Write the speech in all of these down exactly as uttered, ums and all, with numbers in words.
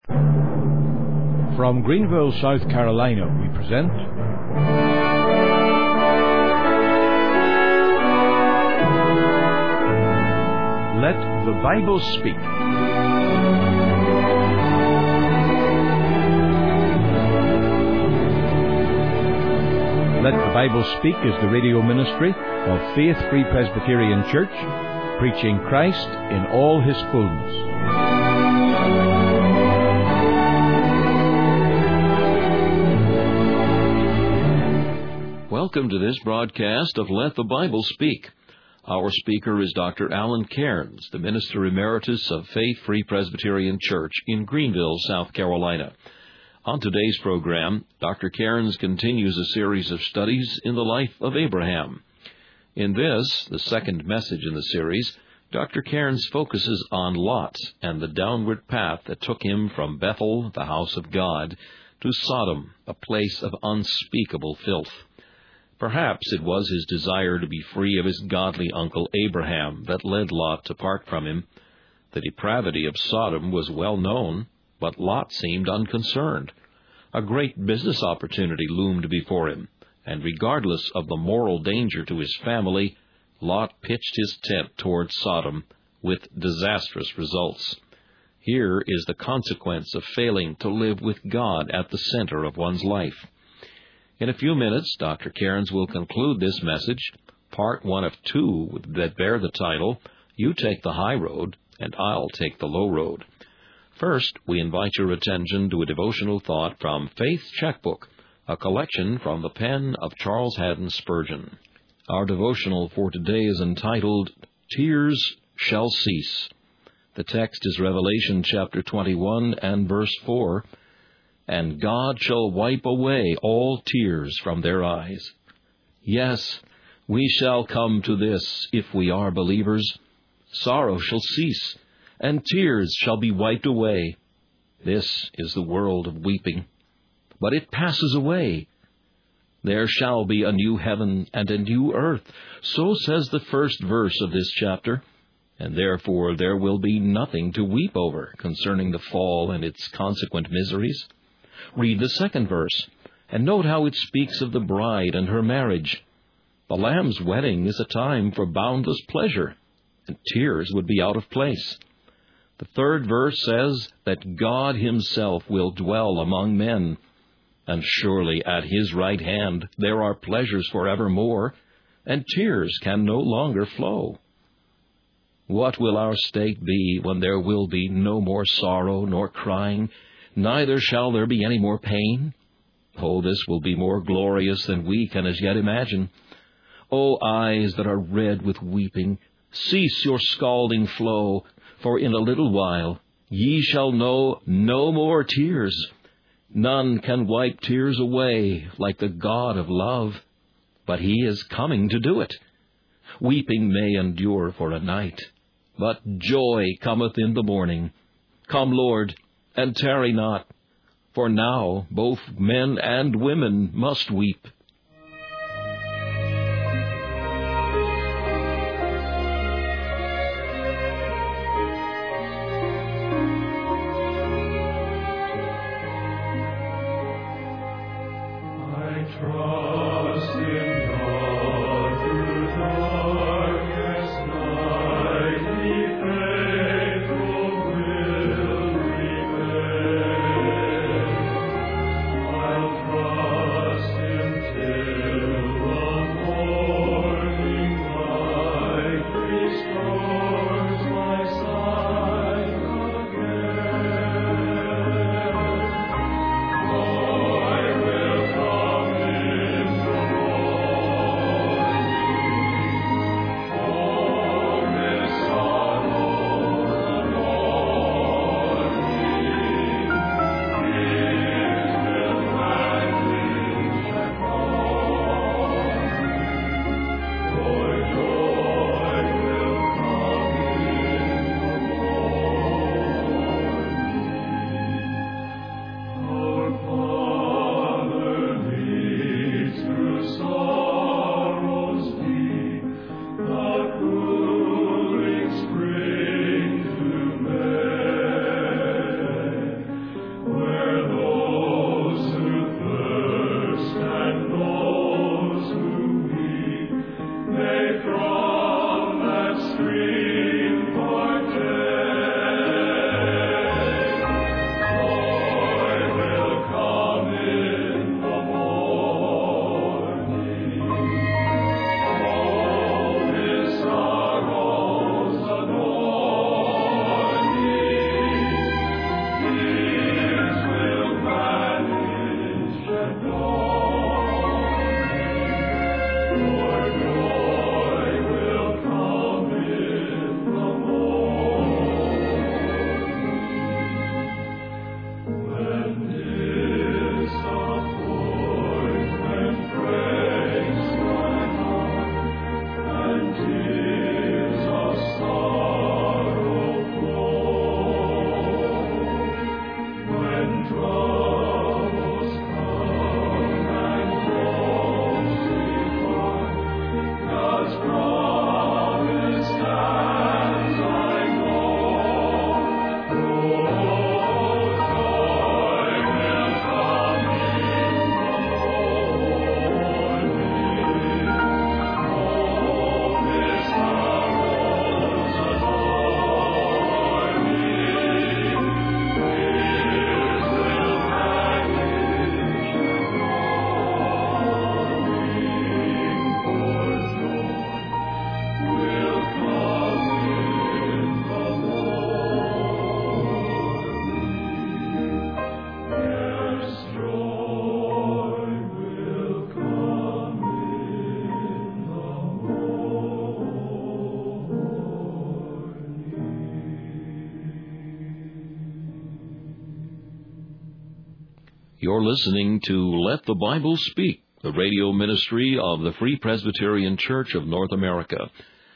From Greenville, South Carolina, we present Let the Bible Speak. Let the Bible Speak is the radio ministry of Faith Free Presbyterian Church, preaching Christ in all His fullness. Welcome to this broadcast of Let the Bible Speak. Our speaker is Doctor Alan Cairns, the Minister Emeritus of Faith Free Presbyterian Church in Greenville, South Carolina. On today's program, Doctor Cairns continues a series of studies in the life of Abraham. In this, the second message in the series, Doctor Cairns focuses on Lot and the downward path that took him from Bethel, the house of God, to Sodom, a place of unspeakable filth. Perhaps it was his desire to be free of his godly uncle Abraham that led Lot to part from him. The depravity of Sodom was well known, but Lot seemed unconcerned. A great business opportunity loomed before him, and regardless of the moral danger to his family, Lot pitched his tent toward Sodom with disastrous results. Here is the consequence of failing to live with God at the center of one's life. In a few minutes, Doctor Cairns will conclude this message, part one of two that bear the title, You Take the High Road, and I'll Take the Low Road. First, we invite your attention to a devotional thought from Faith's Checkbook, a collection from the pen of Charles Haddon Spurgeon. Our devotional for today is entitled, Tears Shall Cease. The text is Revelation chapter twenty-one and verse four, And God shall wipe away all tears from their eyes. Yes, we shall come to this if we are believers. Sorrow shall cease, and tears shall be wiped away. This is the world of weeping, but it passes away. There shall be a new heaven and a new earth, so says the first verse of this chapter, and therefore there will be nothing to weep over concerning the fall and its consequent miseries. Read the second verse, and note how it speaks of the bride and her marriage. The Lamb's wedding is a time for boundless pleasure, and tears would be out of place. The third verse says that God Himself will dwell among men, and surely at His right hand there are pleasures forevermore, and tears can no longer flow. What will our state be when there will be no more sorrow nor crying, neither shall there be any more pain? Oh, this will be more glorious than we can as yet imagine. O eyes that are red with weeping, cease your scalding flow, for in a little while ye shall know no more tears. None can wipe tears away like the God of love, but He is coming to do it. Weeping may endure for a night, but joy cometh in the morning. Come, Lord, and tarry not, for now both men and women must weep. Trust You're listening to Let the Bible Speak, the radio ministry of the Free Presbyterian Church of North America.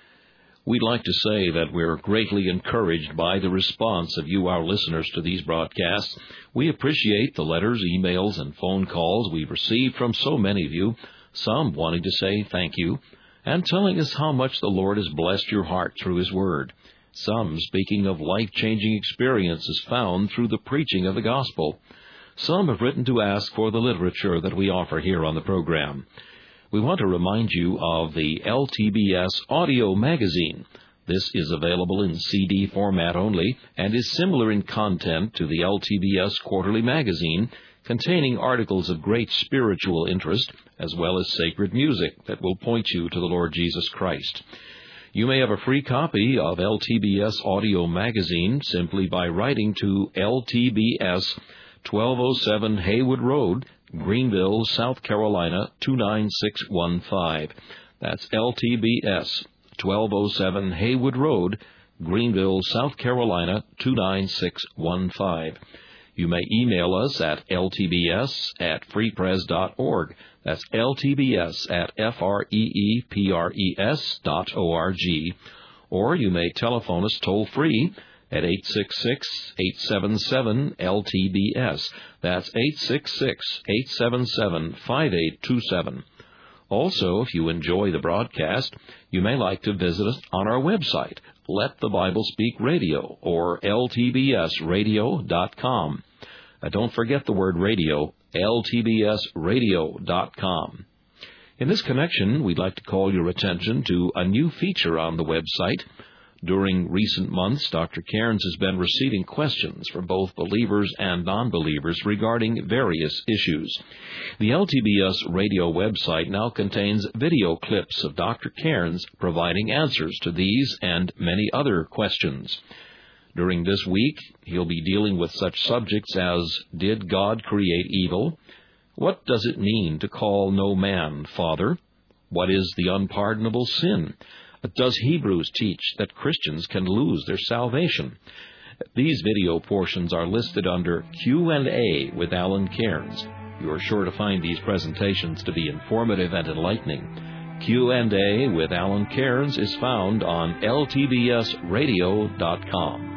We'd like to say that we're greatly encouraged by the response of you, our listeners, to these broadcasts. We appreciate the letters, emails, and phone calls we've received from so many of you, some wanting to say thank you, and telling us how much the Lord has blessed your heart through His Word. Some speaking of life-changing experiences found through the preaching of the gospel. Some have written to ask for the literature that we offer here on the program. We want to remind you of the L T B S audio magazine. This is available in C D format only and is similar in content to the L T B S quarterly magazine, containing articles of great spiritual interest as well as sacred music that will point you to the Lord Jesus Christ. You may have a free copy of L T B S audio magazine simply by writing to L T B S, twelve oh seven Haywood Road, Greenville, South Carolina, two nine six one five. That's L T B S, twelve oh seven Haywood Road, Greenville, South Carolina, two nine six one five. You may email us at L T B S at free pres dot org. That's L T B S at F R E E P R E S dot O R G. Or you may telephone us toll-free at eight six six, eight seven seven, L T B S. That's eight six six, eight seven seven, five eight two seven. Also, if you enjoy the broadcast, you may like to visit us on our website, Let the Bible Speak Radio, or L T B S radio dot com. Uh, don't forget the word radio, L T B S radio dot com. In this connection, we'd like to call your attention to a new feature on the website. During recent months, Doctor Cairns has been receiving questions from both believers and non-believers regarding various issues. The L T B S radio website now contains video clips of Doctor Cairns providing answers to these and many other questions. During this week, he'll be dealing with such subjects as, did God create evil? What does it mean to call no man father? What is the unpardonable sin? Does Hebrews teach that Christians can lose their salvation? These video portions are listed under Q and A with Alan Cairns. You are sure to find these presentations to be informative and enlightening. Q and A with Alan Cairns is found on L T B S radio dot com.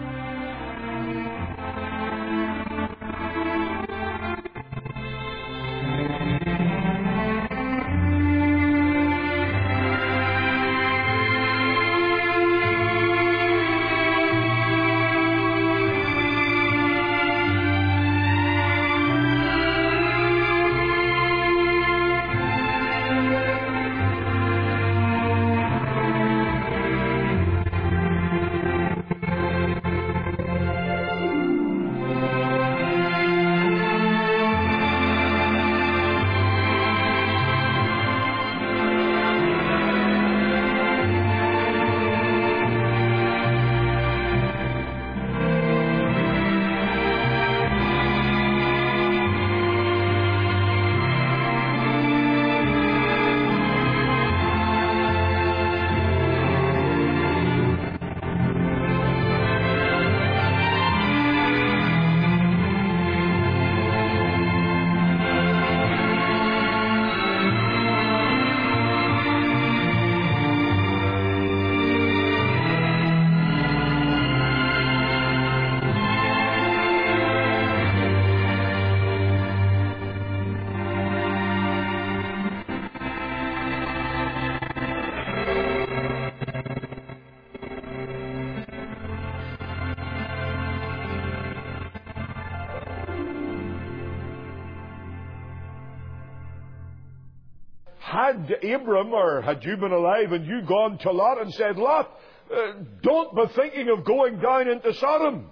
Had Abram, or had you been alive and you gone to Lot and said, Lot, uh, don't be thinking of going down into Sodom,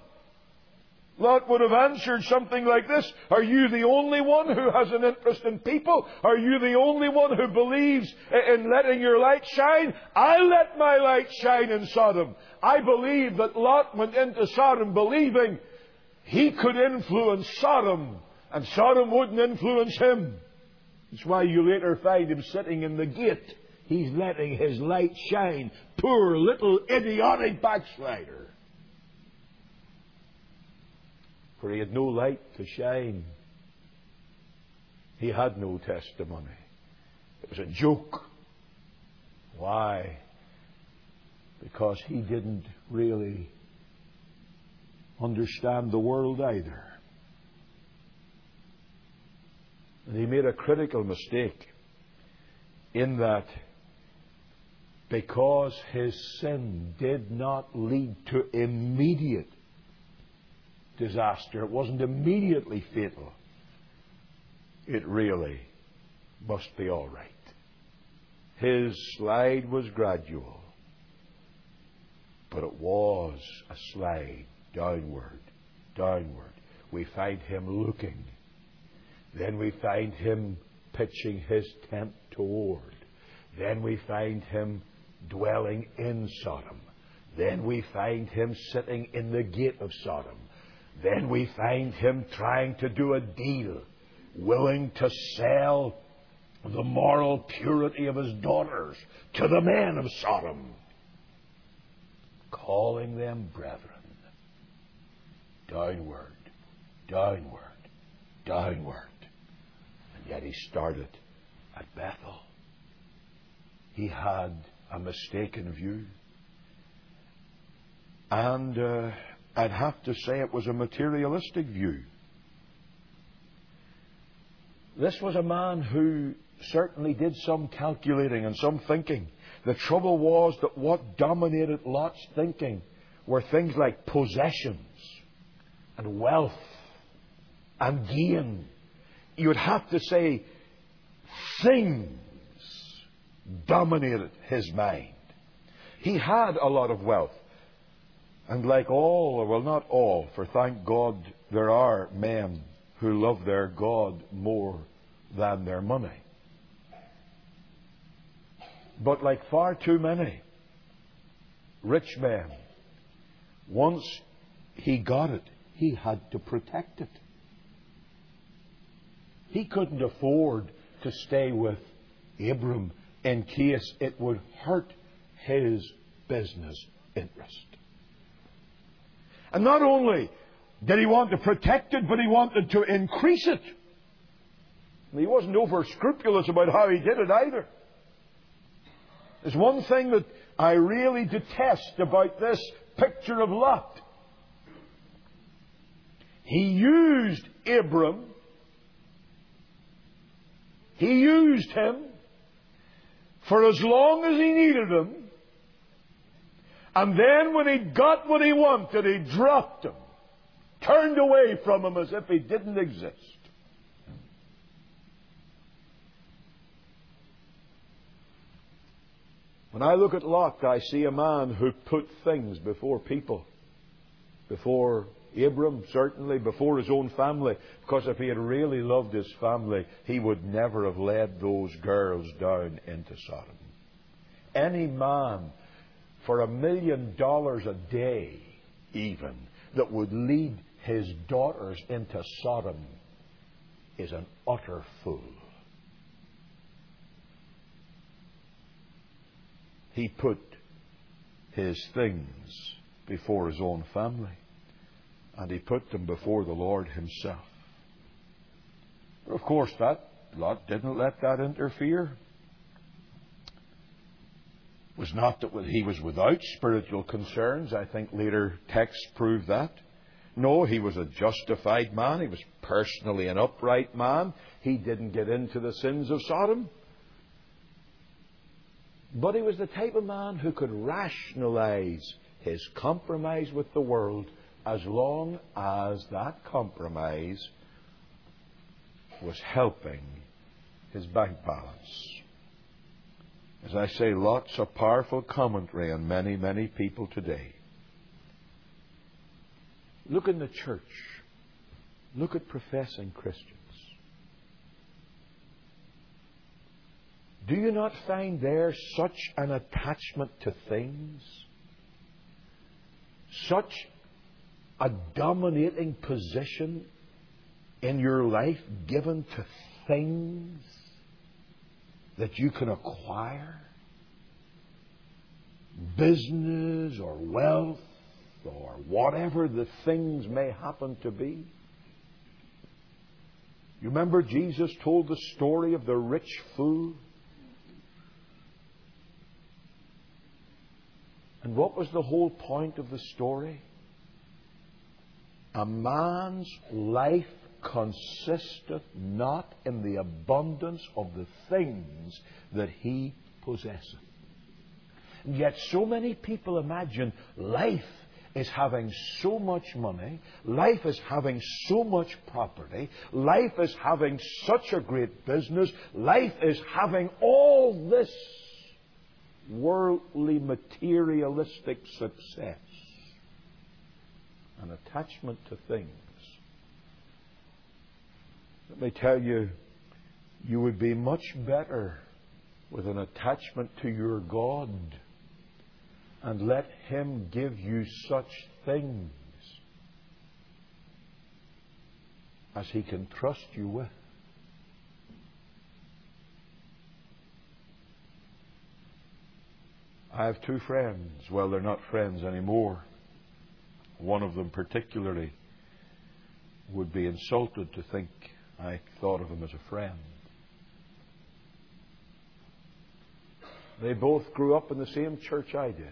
Lot would have answered something like this: are you the only one who has an interest in people? Are you the only one who believes in letting your light shine? I let my light shine in Sodom. I believe that Lot went into Sodom believing he could influence Sodom, and Sodom wouldn't influence him. That's why you later find him sitting in the gate. He's letting his light shine. Poor little idiotic backslider. For he had no light to shine. He had no testimony. It was a joke. Why? Because he didn't really understand the world either. And he made a critical mistake in that because his sin did not lead to immediate disaster, it wasn't immediately fatal, it really must be all right. His slide was gradual, but it was a slide downward, downward. We find him looking. Then we find him pitching his tent toward. Then we find him dwelling in Sodom. Then we find him sitting in the gate of Sodom. Then we find him trying to do a deal, willing to sell the moral purity of his daughters to the men of Sodom, calling them brethren. Downward, downward, downward. And yet he started at Bethel. He had a mistaken view. And uh, I'd have to say it was a materialistic view. This was a man who certainly did some calculating and some thinking. The trouble was that what dominated Lot's thinking were things like possessions and wealth and gain. You would have to say things dominated his mind. He had a lot of wealth. And like all, well, not all, for thank God there are men who love their God more than their money. But like far too many rich men, once he got it, he had to protect it. He couldn't afford to stay with Abram in case it would hurt his business interest. And not only did he want to protect it, but he wanted to increase it. And he wasn't over scrupulous about how he did it either. There's one thing that I really detest about this picture of Lot. He used Abram. He used him for as long as he needed him. And then when he got what he wanted, he dropped him, turned away from him as if he didn't exist. When I look at Lot, I see a man who put things before people. Before Abram, certainly, before his own family. Because if he had really loved his family, he would never have led those girls down into Sodom. Any man for a million dollars a day, even, that would lead his daughters into Sodom is an utter fool. He put his things before his own family, and he put them before the Lord himself. But of course, that Lot didn't let that interfere. It was not that he was without spiritual concerns. I think later texts prove that. No, he was a justified man. He was personally an upright man. He didn't get into the sins of Sodom. But he was the type of man who could rationalize his compromise with the world as long as that compromise was helping his bank balance. As I say, lots of powerful commentary on many, many people today. Look in the church. Look at professing Christians. Do you not find there such an attachment to things? Such a dominating position in your life given to things that you can acquire? Business or wealth or whatever the things may happen to be? You remember Jesus told the story of the rich fool? And what was the whole point of the story? A man's life consisteth not in the abundance of the things that he possesseth. And yet so many people imagine life is having so much money, life is having so much property, life is having such a great business, life is having all this worldly, materialistic success, an attachment to things. Let me tell you, you would be much better with an attachment to your God and let Him give you such things as He can trust you with. I have two friends. Well, they're not friends anymore. One of them particularly would be insulted to think I thought of him as a friend. They both grew up in the same church I did.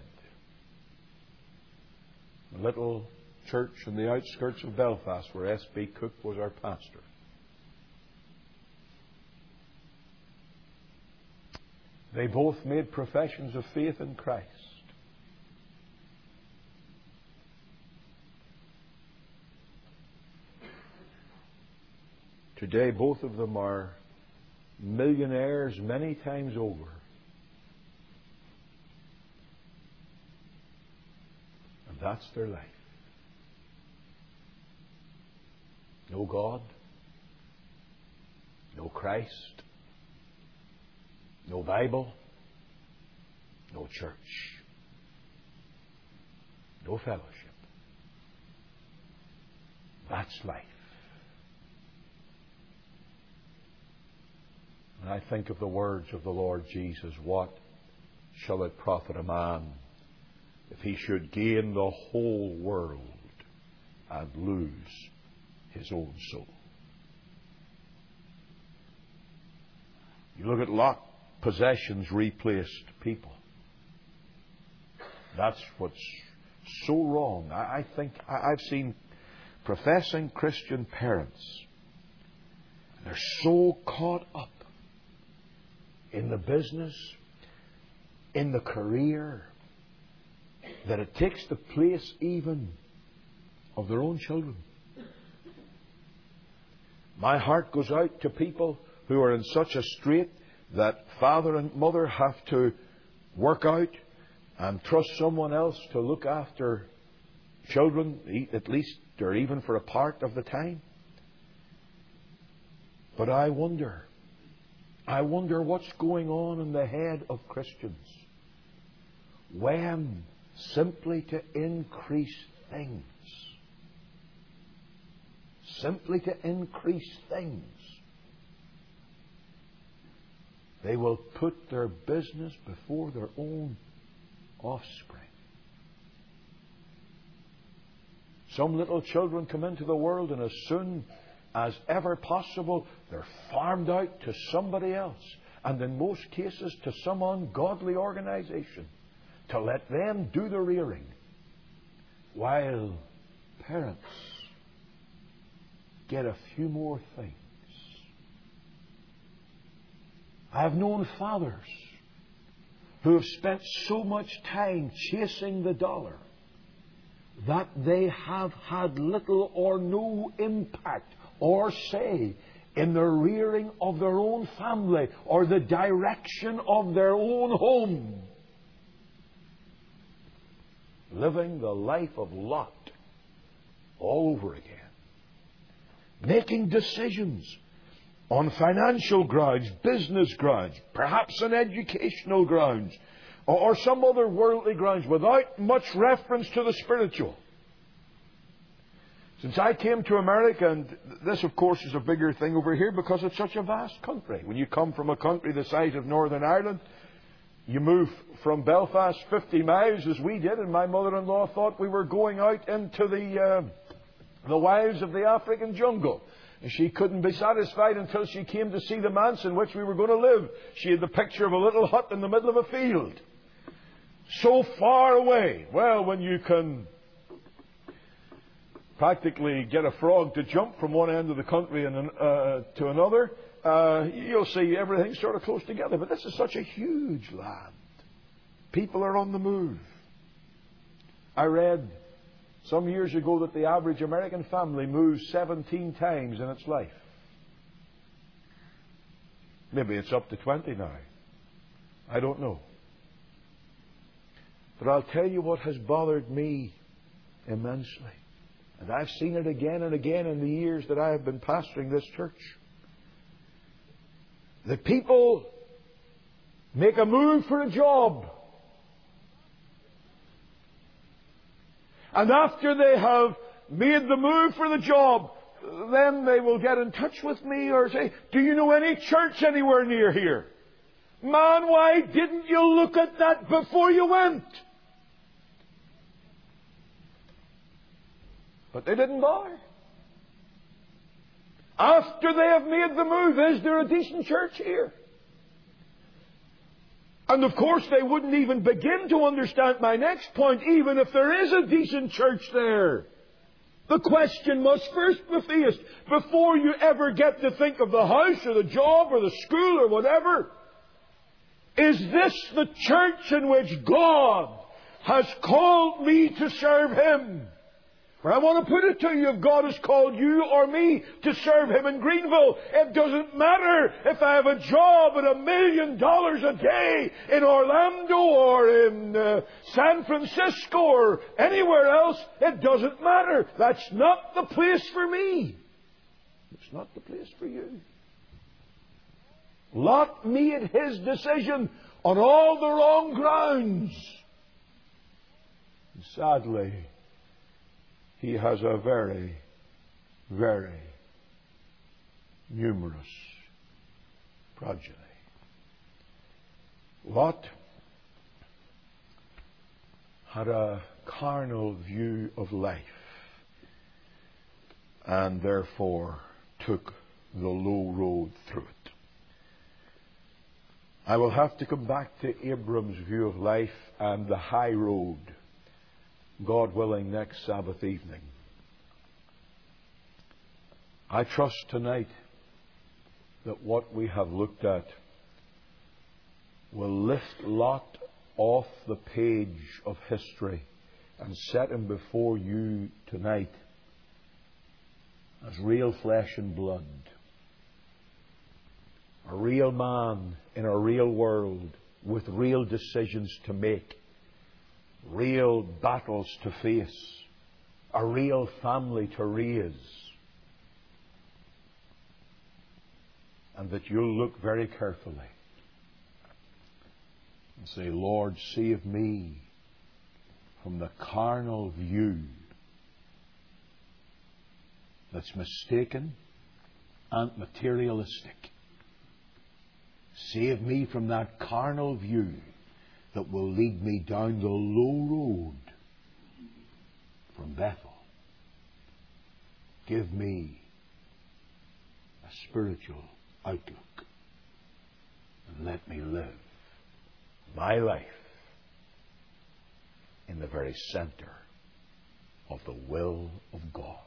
A little church in the outskirts of Belfast where S B Cook was our pastor. They both made professions of faith in Christ. Today, both of them are millionaires many times over. And that's their life. No God, no Christ, no Bible, no church, no fellowship. That's life. And I think of the words of the Lord Jesus, what shall it profit a man if he should gain the whole world and lose his own soul? You look at Lot, possessions replaced people. That's what's so wrong. I, I think I, I've seen professing Christian parents, they're so caught up in the business, in the career, that it takes the place even of their own children. My heart goes out to people who are in such a strait that father and mother have to work out and trust someone else to look after children, at least or even for a part of the time. But I wonder, I wonder what's going on in the head of Christians when simply to increase things, simply to increase things, they will put their business before their own offspring. Some little children come into the world, and as soon as ever possible, they're farmed out to somebody else, and in most cases to some ungodly organization, to let them do the rearing, while parents get a few more things. I have known fathers who have spent so much time chasing the dollar that they have had little or no impact or say in the rearing of their own family or the direction of their own home. Living the life of Lot all over again. Making decisions on financial grounds, business grounds, perhaps on educational grounds, or, or some other worldly grounds, without much reference to the spiritual. Since I came to America, and this of course is a bigger thing over here because it's such a vast country. When you come from a country the size of Northern Ireland, you move from Belfast fifty miles as we did, and my mother-in-law thought we were going out into the uh, the wilds of the African jungle. And she couldn't be satisfied until she came to see the manse in which we were going to live. She had the picture of a little hut in the middle of a field. So far away. Well, when you can practically get a frog to jump from one end of the country and uh, to another, uh, you'll see everything sort of close together. But this is such a huge land. People are on the move. I read some years ago that the average American family moves seventeen times in its life. Maybe it's up to twenty now. I don't know. But I'll tell you what has bothered me immensely. And I've seen it again and again in the years that I have been pastoring this church. The people make a move for a job. And after they have made the move for the job, then they will get in touch with me or say, do you know any church anywhere near here? Man, why didn't you look at that before you went? But they didn't bother. After they have made the move, is there a decent church here? And of course they wouldn't even begin to understand my next point, even if there is a decent church there. The question must first be faced before you ever get to think of the house or the job or the school or whatever. Is this the church in which God has called me to serve Him? For I want to put it to you, if God has called you or me to serve Him in Greenville, it doesn't matter if I have a job at a million dollars a day in Orlando or in uh, San Francisco or anywhere else. It doesn't matter. That's not the place for me. It's not the place for you. Lot made his decision on all the wrong grounds. And sadly, he has a very, very numerous progeny. Lot had a carnal view of life and therefore took the low road through it. I will have to come back to Abram's view of life and the high road, God willing, next Sabbath evening. I trust tonight that what we have looked at will lift Lot off the page of history and set him before you tonight as real flesh and blood. A real man in a real world with real decisions to make. Real battles to face, a real family to raise, and that you'll look very carefully and say, Lord, save me from the carnal view that's mistaken and materialistic. Save me from that carnal view that will lead me down the low road from Bethel. Give me a spiritual outlook and let me live my life in the very center of the will of God.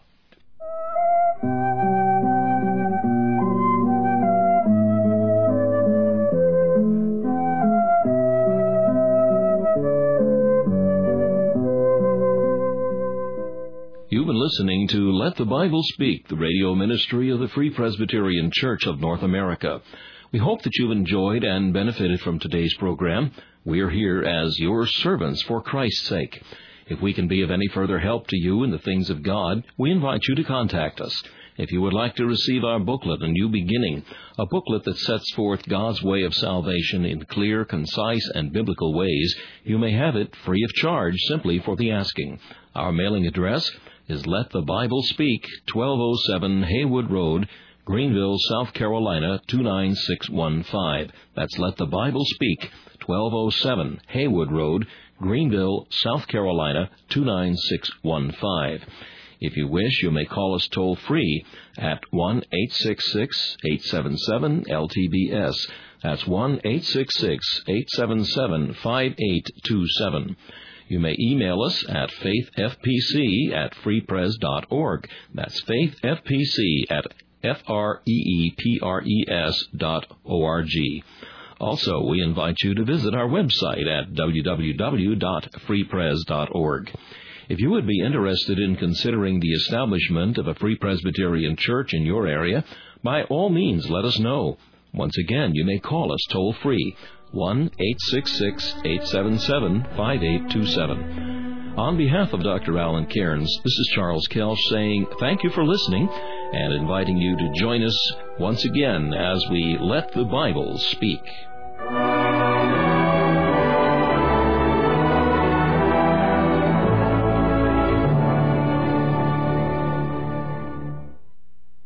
You've been listening to Let the Bible Speak, the radio ministry of the Free Presbyterian Church of North America. We hope that you've enjoyed and benefited from today's program. We are here as your servants for Christ's sake. If we can be of any further help to you in the things of God, we invite you to contact us. If you would like to receive our booklet, A New Beginning, a booklet that sets forth God's way of salvation in clear, concise, and biblical ways, you may have it free of charge simply for the asking. Our mailing address is Let the Bible Speak, twelve oh seven Haywood Road, Greenville, South Carolina, two nine six one five. That's Let the Bible Speak, twelve oh seven Haywood Road, Greenville, South Carolina, two nine six one five. If you wish, you may call us toll-free at one eight six six, eight seven seven, L T B S. That's one eight six six, eight seven seven, five eight two seven. You may email us at faithfpc at freepres dot org. That's faithfpc at F R E E P R E S dot O R G. Also, we invite you to visit our website at w w w dot free pres dot org. If you would be interested in considering the establishment of a Free Presbyterian Church in your area, by all means let us know. Once again, you may call us toll-free, one eight six six, eight seven seven, five eight two seven. On behalf of Doctor Alan Cairns, this is Charles Kelch saying thank you for listening and inviting you to join us once again as we let the Bible speak.